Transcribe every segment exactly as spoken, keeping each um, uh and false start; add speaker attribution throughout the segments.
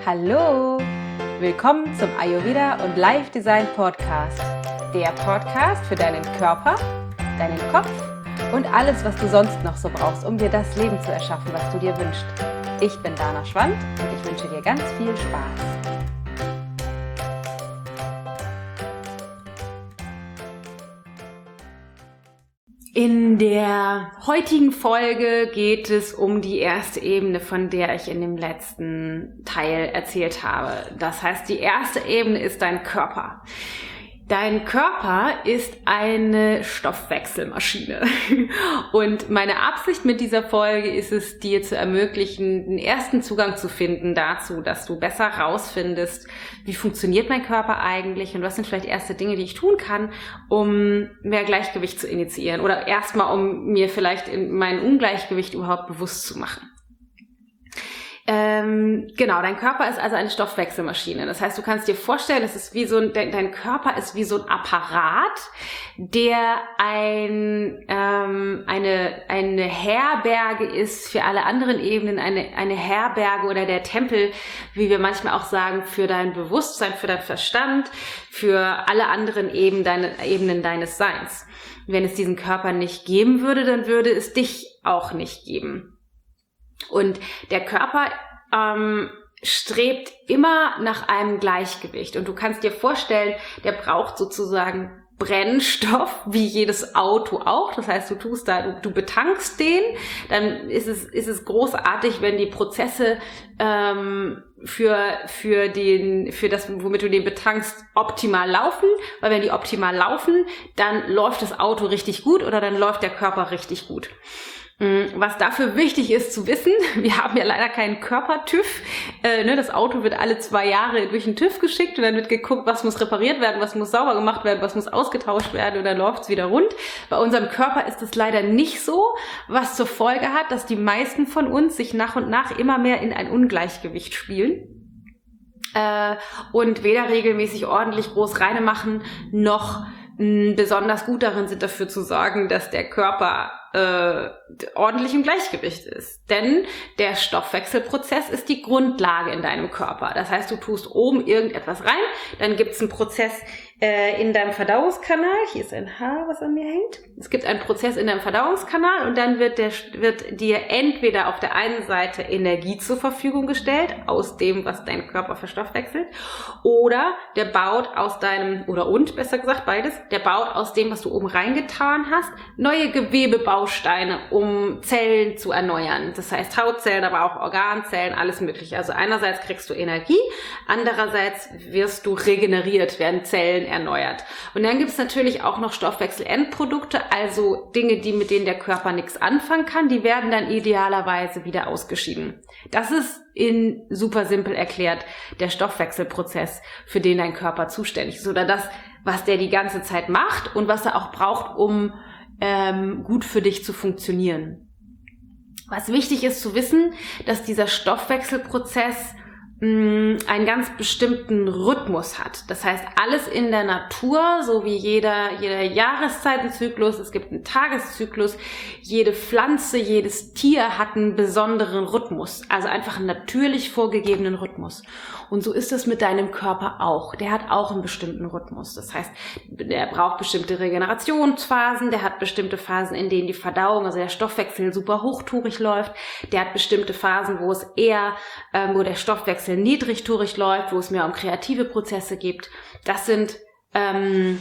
Speaker 1: Hallo! Willkommen zum Ayurveda und Life Design Podcast. Der Podcast für deinen Körper, deinen Kopf und alles, was du sonst noch so brauchst, um dir das Leben zu erschaffen, was du dir wünschst. Ich bin Dana Schwand und ich wünsche dir ganz viel Spaß. In der heutigen Folge geht es um die erste Ebene, von der ich in dem letzten Teil erzählt habe. Das heißt, die erste Ebene ist dein Körper. Dein Körper ist eine Stoffwechselmaschine. Und meine Absicht mit dieser Folge ist es, dir zu ermöglichen, den ersten Zugang zu finden dazu, dass du besser rausfindest, wie funktioniert mein Körper eigentlich und was sind vielleicht erste Dinge, die ich tun kann, um mehr Gleichgewicht zu initiieren oder erstmal, um mir vielleicht mein Ungleichgewicht überhaupt bewusst zu machen. Ähm, genau, dein Körper ist also eine Stoffwechselmaschine. Das heißt, du kannst dir vorstellen, es ist wie so ein, dein, dein Körper ist wie so ein Apparat, der ein, ähm, eine, eine Herberge ist für alle anderen Ebenen, eine, eine Herberge oder der Tempel, wie wir manchmal auch sagen, für dein Bewusstsein, für deinen Verstand, für alle anderen Ebenen, deine, Ebenen deines Seins. Wenn es diesen Körper nicht geben würde, dann würde es dich auch nicht geben. Und der Körper ähm, strebt immer nach einem Gleichgewicht. Und du kannst dir vorstellen, der braucht sozusagen Brennstoff, wie jedes Auto auch. Das heißt, du tust da, du, du betankst den, dann ist es, ist es großartig, wenn die Prozesse ähm, für, für den, für das, womit du den betankst, optimal laufen. Weil wenn die optimal laufen, dann läuft das Auto richtig gut oder dann läuft der Körper richtig gut. Was dafür wichtig ist zu wissen, wir haben ja leider keinen Körper-TÜV. Äh, ne, das Auto wird alle zwei Jahre durch den TÜV geschickt und dann wird geguckt, was muss repariert werden, was muss sauber gemacht werden, was muss ausgetauscht werden und dann läuft's wieder rund. Bei unserem Körper ist es leider nicht so, was zur Folge hat, dass die meisten von uns sich nach und nach immer mehr in ein Ungleichgewicht spielen äh, und weder regelmäßig ordentlich groß reine machen, noch mh, besonders gut darin sind, dafür zu sorgen, dass der Körper Äh, ordentlich im Gleichgewicht ist. Denn der Stoffwechselprozess ist die Grundlage in deinem Körper. Das heißt, du tust oben irgendetwas rein, dann gibt es einen Prozess äh, in deinem Verdauungskanal. Hier ist ein Haar, was an mir hängt. Es gibt einen Prozess in deinem Verdauungskanal und dann wird, der, wird dir entweder auf der einen Seite Energie zur Verfügung gestellt, aus dem, was dein Körper verstoffwechselt, oder der baut aus deinem, oder und, besser gesagt, beides, der baut aus dem, was du oben reingetan hast, neue Gewebebausteine, um Zellen zu erneuern. Das heißt Hautzellen, aber auch Organzellen, alles mögliche. Also einerseits kriegst du Energie, andererseits wirst du regeneriert, werden Zellen erneuert. Und dann gibt es natürlich auch noch Stoffwechselendprodukte, also Dinge, die mit denen der Körper nichts anfangen kann, die werden dann idealerweise wieder ausgeschieden. Das ist in super simpel erklärt der Stoffwechselprozess, für den dein Körper zuständig ist oder das, was der die ganze Zeit macht und was er auch braucht, um ähm, gut für dich zu funktionieren. Was wichtig ist zu wissen, dass dieser Stoffwechselprozess einen ganz bestimmten Rhythmus hat. Das heißt, alles in der Natur, so wie jeder, jeder Jahreszeitenzyklus, es gibt einen Tageszyklus, jede Pflanze, jedes Tier hat einen besonderen Rhythmus, also einfach einen natürlich vorgegebenen Rhythmus. Und so ist es mit deinem Körper auch. Der hat auch einen bestimmten Rhythmus. Das heißt, der braucht bestimmte Regenerationsphasen, der hat bestimmte Phasen, in denen die Verdauung, also der Stoffwechsel super hochtourig läuft, der hat bestimmte Phasen, wo es eher, ähm, wo der Stoffwechsel niedrigtourig läuft, wo es mehr um kreative Prozesse gibt. Das sind, ähm,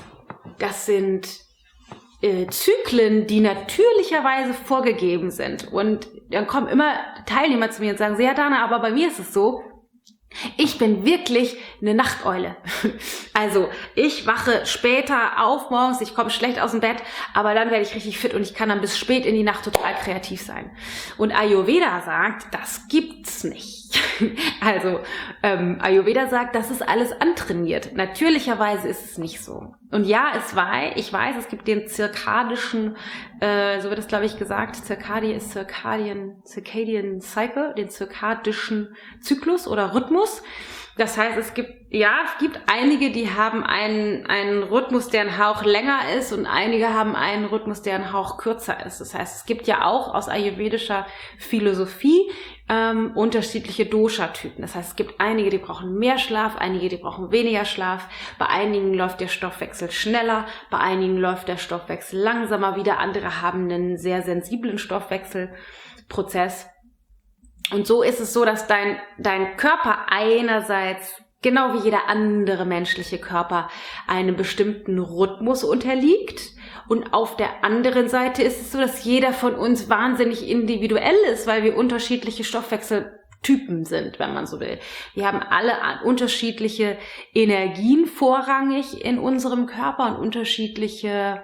Speaker 1: das sind äh, Zyklen, die natürlicherweise vorgegeben sind. Und dann kommen immer Teilnehmer zu mir und sagen, ja Dana, aber bei mir ist es so, ich bin wirklich eine Nachteule. Also ich wache später auf morgens, ich komme schlecht aus dem Bett, aber dann werde ich richtig fit und ich kann dann bis spät in die Nacht total kreativ sein. Und Ayurveda sagt, das gibt's nicht. Also ähm, Ayurveda sagt, das ist alles antrainiert. Natürlicherweise ist es nicht so. Und ja, es war, ich weiß, es gibt den zirkadischen, äh, so wird es glaube ich gesagt, Circadian ist Circadian, Circadian Cycle, den zirkadischen Zyklus oder Rhythmus. Das heißt, es gibt, ja, es gibt einige, die haben einen, einen Rhythmus, der ein Hauch länger ist und einige haben einen Rhythmus, der ein Hauch kürzer ist. Das heißt, es gibt ja auch aus ayurvedischer Philosophie ähm, unterschiedliche Dosha-Typen. Das heißt, es gibt einige, die brauchen mehr Schlaf, einige, die brauchen weniger Schlaf. Bei einigen läuft der Stoffwechsel schneller, bei einigen läuft der Stoffwechsel langsamer. Wieder andere haben einen sehr sensiblen Stoffwechselprozess. Und so ist es so, dass dein, dein Körper einerseits, genau wie jeder andere menschliche Körper, einem bestimmten Rhythmus unterliegt. Und auf der anderen Seite ist es so, dass jeder von uns wahnsinnig individuell ist, weil wir unterschiedliche Stoffwechseltypen sind, wenn man so will. Wir haben alle unterschiedliche Energien vorrangig in unserem Körper und unterschiedliche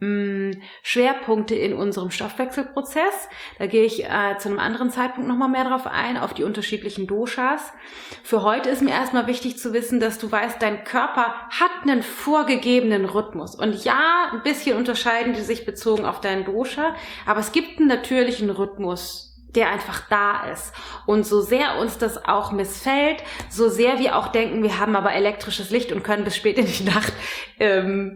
Speaker 1: Schwerpunkte in unserem Stoffwechselprozess. Da gehe ich äh, zu einem anderen Zeitpunkt nochmal mehr drauf ein, auf die unterschiedlichen Doshas. Für heute ist mir erstmal wichtig zu wissen, dass du weißt, dein Körper hat einen vorgegebenen Rhythmus. Und ja, ein bisschen unterscheiden die sich bezogen auf deinen Dosha, aber es gibt einen natürlichen Rhythmus, der einfach da ist. Und so sehr uns das auch missfällt, so sehr wir auch denken, wir haben aber elektrisches Licht und können bis spät in die Nacht ähm,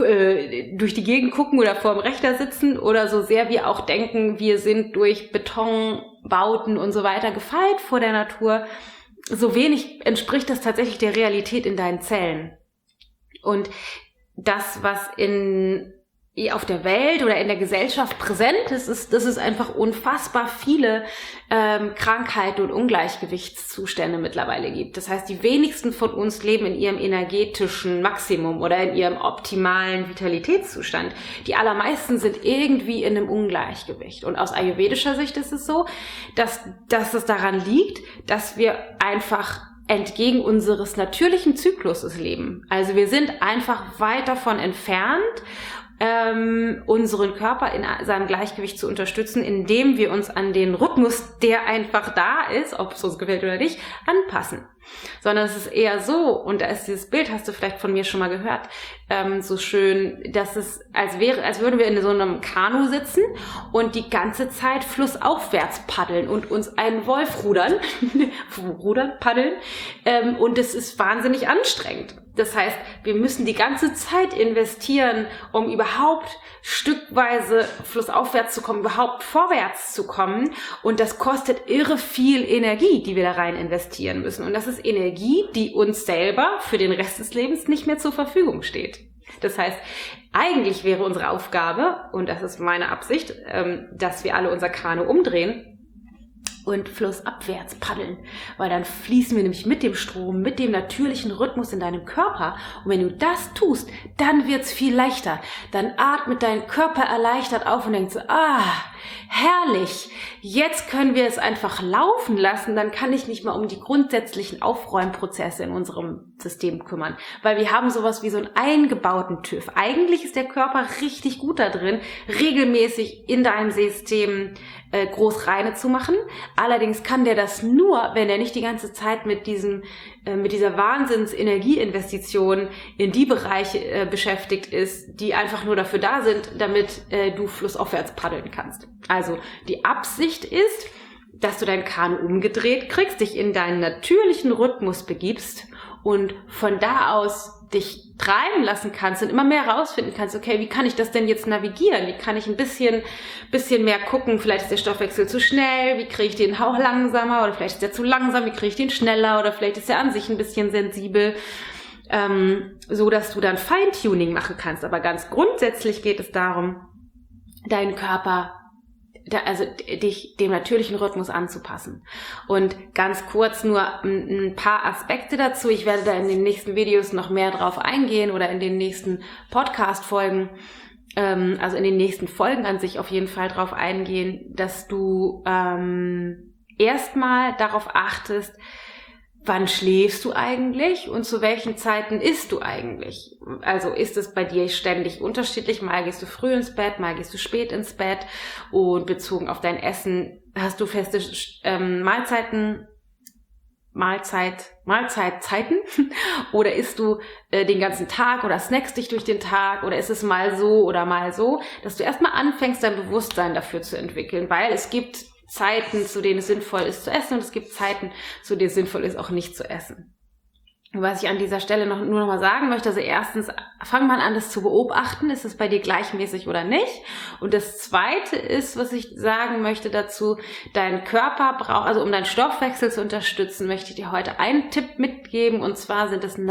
Speaker 1: durch die Gegend gucken oder vorm Rechner sitzen oder so sehr wir auch denken, wir sind durch Betonbauten und so weiter gefeit vor der Natur, so wenig entspricht das tatsächlich der Realität in deinen Zellen. Und das, was in auf der Welt oder in der Gesellschaft präsent ist, ist, dass es einfach unfassbar viele ähm, Krankheiten und Ungleichgewichtszustände mittlerweile gibt. Das heißt, die wenigsten von uns leben in ihrem energetischen Maximum oder in ihrem optimalen Vitalitätszustand. Die allermeisten sind irgendwie in einem Ungleichgewicht. Und aus ayurvedischer Sicht ist es so, dass, dass es daran liegt, dass wir einfach entgegen unseres natürlichen Zykluses leben. Also wir sind einfach weit davon entfernt, Ähm, unseren Körper in seinem Gleichgewicht zu unterstützen, indem wir uns an den Rhythmus, der einfach da ist, ob es uns gefällt oder nicht, anpassen. Sondern es ist eher so, und da ist dieses Bild, hast du vielleicht von mir schon mal gehört, ähm, so schön, dass es als wäre, als würden wir in so einem Kanu sitzen und die ganze Zeit flussaufwärts paddeln und uns einen Wolf rudern, rudern, paddeln, ähm, und es ist wahnsinnig anstrengend. Das heißt, wir müssen die ganze Zeit investieren, um überhaupt stückweise flussaufwärts zu kommen, überhaupt vorwärts zu kommen. Und das kostet irre viel Energie, die wir da rein investieren müssen. Und das ist Energie, die uns selber für den Rest des Lebens nicht mehr zur Verfügung steht. Das heißt, eigentlich wäre unsere Aufgabe, und das ist meine Absicht, dass wir alle unser Kanu umdrehen und flussabwärts paddeln, weil dann fließen wir nämlich mit dem Strom, mit dem natürlichen Rhythmus in deinem Körper. Und wenn du das tust, dann wird's viel leichter. Dann atmet dein Körper erleichtert auf und denkt so, ah, herrlich, jetzt können wir es einfach laufen lassen, dann kann ich nicht mal um die grundsätzlichen Aufräumprozesse in unserem System kümmern, weil wir haben sowas wie so einen eingebauten TÜV. Eigentlich ist der Körper richtig gut da drin, regelmäßig in deinem System äh, groß reine zu machen. Allerdings kann der das nur, wenn er nicht die ganze Zeit mit diesem äh, mit dieser Wahnsinns-Energieinvestition in die Bereiche äh, beschäftigt ist, die einfach nur dafür da sind, damit äh, du flussaufwärts paddeln kannst. Also die Absicht ist, dass du dein Kanu umgedreht kriegst, dich in deinen natürlichen Rhythmus begibst und von da aus dich treiben lassen kannst und immer mehr herausfinden kannst, okay, wie kann ich das denn jetzt navigieren? Wie kann ich ein bisschen, bisschen mehr gucken? Vielleicht ist der Stoffwechsel zu schnell, wie kriege ich den Hauch langsamer? Oder vielleicht ist der zu langsam, wie kriege ich den schneller? Oder vielleicht ist er an sich ein bisschen sensibel, ähm, so dass du dann Feintuning machen kannst. Aber ganz grundsätzlich geht es darum, deinen Körper Da, also dich dem natürlichen Rhythmus anzupassen. Und ganz kurz nur ein, ein paar Aspekte dazu. Ich werde da in den nächsten Videos noch mehr drauf eingehen oder in den nächsten Podcast-Folgen, ähm, also in den nächsten Folgen an sich auf jeden Fall drauf eingehen, dass du ähm, erstmal darauf achtest, wann schläfst du eigentlich und zu welchen Zeiten isst du eigentlich? Also ist es bei dir ständig unterschiedlich? Mal gehst du früh ins Bett, mal gehst du spät ins Bett. Und bezogen auf dein Essen hast du feste ähm, Mahlzeiten, Mahlzeit, Mahlzeitzeiten? Oder isst du äh, den ganzen Tag oder snackst dich durch den Tag? Oder ist es mal so oder mal so? Dass du erstmal anfängst, dein Bewusstsein dafür zu entwickeln, weil es gibt Zeiten, zu denen es sinnvoll ist zu essen und es gibt Zeiten, zu denen es sinnvoll ist, auch nicht zu essen. Was ich an dieser Stelle noch, nur noch mal sagen möchte, also erstens, fang mal an, das zu beobachten, ist es bei dir gleichmäßig oder nicht? Und das Zweite ist, was ich sagen möchte dazu, dein Körper braucht, also um deinen Stoffwechsel zu unterstützen, möchte ich dir heute einen Tipp mitgeben, und zwar sind es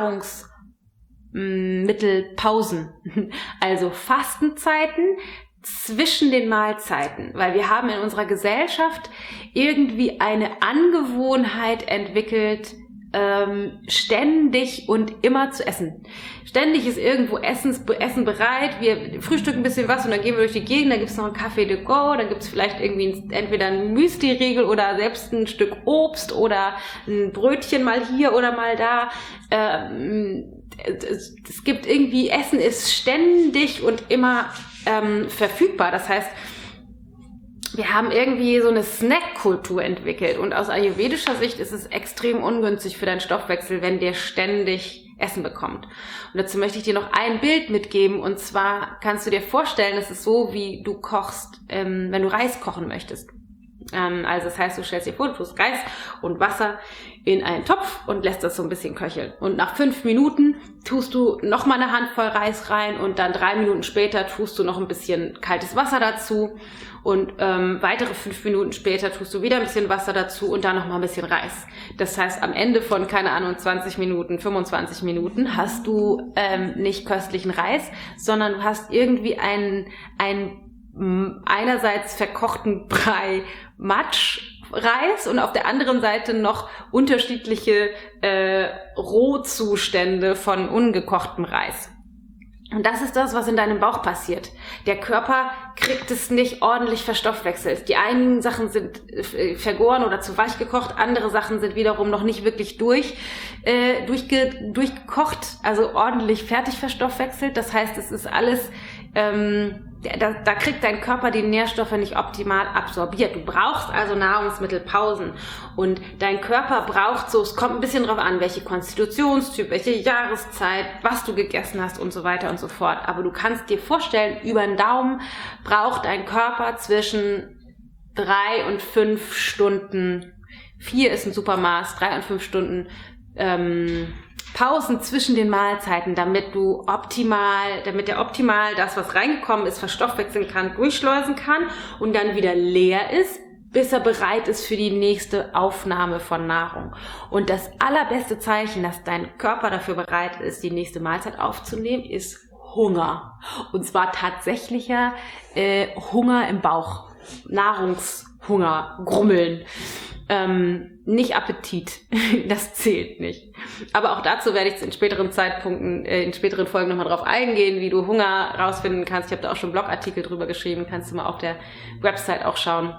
Speaker 1: Nahrungsmittelpausen, also Fastenzeiten zwischen den Mahlzeiten, weil wir haben in unserer Gesellschaft irgendwie eine Angewohnheit entwickelt, Ähm, ständig und immer zu essen. Ständig ist irgendwo Essens, Essen bereit, wir frühstücken ein bisschen was und dann gehen wir durch die Gegend, dann gibt es noch einen Café de go, dann gibt es vielleicht irgendwie ein, entweder ein Müsli-Riegel oder selbst ein Stück Obst oder ein Brötchen mal hier oder mal da. Ähm, es, es gibt irgendwie, Essen ist ständig und immer ähm, verfügbar. Das heißt, wir haben irgendwie so eine Snack-Kultur entwickelt, und aus ayurvedischer Sicht ist es extrem ungünstig für deinen Stoffwechsel, wenn der ständig Essen bekommt. Und dazu möchte ich dir noch ein Bild mitgeben, und zwar kannst du dir vorstellen, es ist so, wie du kochst, ähm, wenn du Reis kochen möchtest. Ähm, also das heißt, du stellst dir vor, du tust Reis und Wasser in einen Topf und lässt das so ein bisschen köcheln. Und nach fünf Minuten tust du noch mal eine Handvoll Reis rein, und dann drei Minuten später tust du noch ein bisschen kaltes Wasser dazu. Und ähm, weitere fünf Minuten später tust du wieder ein bisschen Wasser dazu und dann noch mal ein bisschen Reis. Das heißt, am Ende von, keine Ahnung, zwanzig Minuten, fünfundzwanzig Minuten hast du ähm, nicht köstlichen Reis, sondern du hast irgendwie einen, einen einerseits verkochten Brei Matschreis und auf der anderen Seite noch unterschiedliche äh, Rohzustände von ungekochtem Reis. Und das ist das, was in deinem Bauch passiert. Der Körper kriegt es nicht ordentlich verstoffwechselt. Die einen Sachen sind vergoren oder zu weich gekocht, andere Sachen sind wiederum noch nicht wirklich durch, äh, durchge, durchgekocht, also ordentlich fertig verstoffwechselt. Das heißt, es ist alles, ähm, da, da kriegt dein Körper die Nährstoffe nicht optimal absorbiert. Du brauchst also Nahrungsmittelpausen, und dein Körper braucht so, es kommt ein bisschen drauf an, welche Konstitutionstyp, welche Jahreszeit, was du gegessen hast und so weiter und so fort. Aber du kannst dir vorstellen, über den Daumen braucht dein Körper zwischen drei und fünf Stunden, vier ist ein super Maß, drei und fünf Stunden ähm, Pausen zwischen den Mahlzeiten, damit du optimal, damit der optimal das, was reingekommen ist, verstoffwechseln kann, durchschleusen kann und dann wieder leer ist, bis er bereit ist für die nächste Aufnahme von Nahrung. Und das allerbeste Zeichen, dass dein Körper dafür bereit ist, die nächste Mahlzeit aufzunehmen, ist Hunger. Und zwar tatsächlicher äh, Hunger im Bauch, Nahrungshunger, Grummeln. Ähm, nicht Appetit, das zählt nicht. Aber auch dazu werde ich in späteren Zeitpunkten, äh, in späteren Folgen nochmal drauf eingehen, wie du Hunger rausfinden kannst. Ich habe da auch schon Blogartikel drüber geschrieben, kannst du mal auf der Website auch schauen.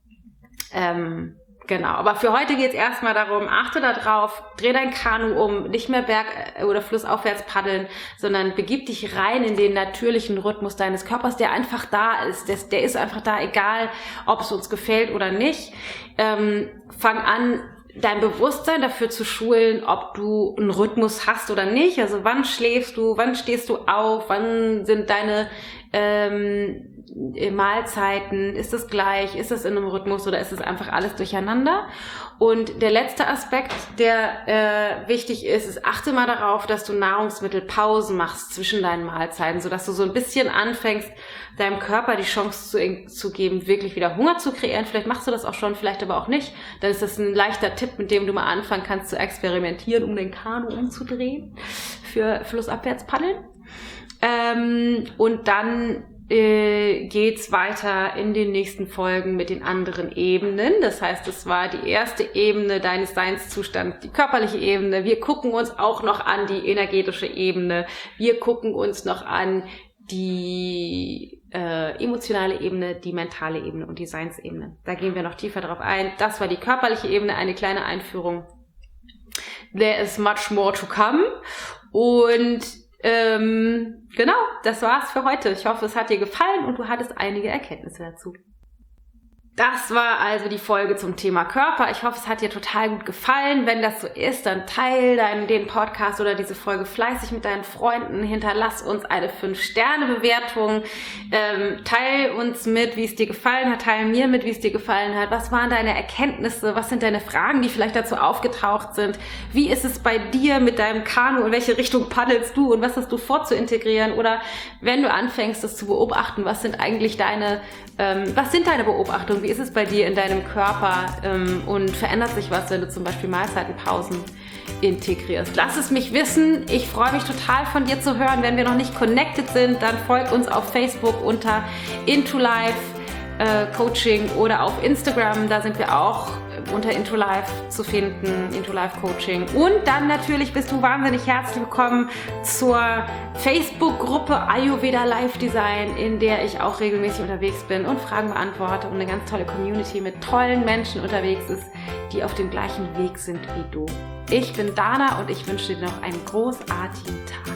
Speaker 1: Ähm, genau, aber für heute geht es erstmal darum, achte da drauf, dreh dein Kanu um, nicht mehr berg- oder flussaufwärts paddeln, sondern begib dich rein in den natürlichen Rhythmus deines Körpers, der einfach da ist. Der, der ist einfach da, egal ob es uns gefällt oder nicht. Ähm, fang an, dein Bewusstsein dafür zu schulen, ob du einen Rhythmus hast oder nicht. Also wann schläfst du, wann stehst du auf, wann sind deine ähm, Mahlzeiten, ist es gleich, ist es in einem Rhythmus oder ist es einfach alles durcheinander? Und der letzte Aspekt, der äh, wichtig ist, ist, achte mal darauf, dass du Nahrungsmittelpausen machst zwischen deinen Mahlzeiten, sodass du so ein bisschen anfängst, deinem Körper die Chance zu, zu geben, wirklich wieder Hunger zu kreieren. Vielleicht machst du das auch schon, vielleicht aber auch nicht. Dann ist das ein leichter Tipp, mit dem du mal anfangen kannst zu experimentieren, um den Kanu umzudrehen für flussabwärts paddeln. Ähm, und dann äh, geht's weiter in den nächsten Folgen mit den anderen Ebenen. Das heißt, es war die erste Ebene deines Seinszustands, die körperliche Ebene. Wir gucken uns auch noch an die energetische Ebene. Wir gucken uns noch an die äh, emotionale Ebene, die mentale Ebene und die Seinsebene. Da gehen wir noch tiefer drauf ein. Das war die körperliche Ebene, eine kleine Einführung. There is much more to come. Und Ähm, genau, das war's für heute. Ich hoffe, es hat dir gefallen und du hattest einige Erkenntnisse dazu. Das war also die Folge zum Thema Körper. Ich hoffe, es hat dir total gut gefallen. Wenn das so ist, dann teile deinen, den Podcast oder diese Folge fleißig mit deinen Freunden. Hinterlass uns eine fünf Sterne Bewertung. Ähm, teil uns mit, wie es dir gefallen hat. Teil mir mit, wie es dir gefallen hat. Was waren deine Erkenntnisse? Was sind deine Fragen, die vielleicht dazu aufgetaucht sind? Wie ist es bei dir mit deinem Kanu? In welche Richtung paddelst du? Und was hast du vor zu integrieren? Oder wenn du anfängst, das zu beobachten, was sind eigentlich deine, ähm, was sind deine Beobachtungen? Wie ist es bei dir in deinem Körper ähm, und verändert sich was, wenn du zum Beispiel Mahlzeitenpausen integrierst? Lass es mich wissen. Ich freue mich total von dir zu hören. Wenn wir noch nicht connected sind, dann folg uns auf Facebook unter Into Life äh, Coaching oder auf Instagram. Da sind wir auch unter Into Life zu finden, Into Life Coaching. Und dann natürlich bist du wahnsinnig herzlich willkommen zur Facebook-Gruppe Ayurveda Life Design, in der ich auch regelmäßig unterwegs bin und Fragen beantworte und eine ganz tolle Community mit tollen Menschen unterwegs ist, die auf dem gleichen Weg sind wie du. Ich bin Dana und ich wünsche dir noch einen großartigen Tag.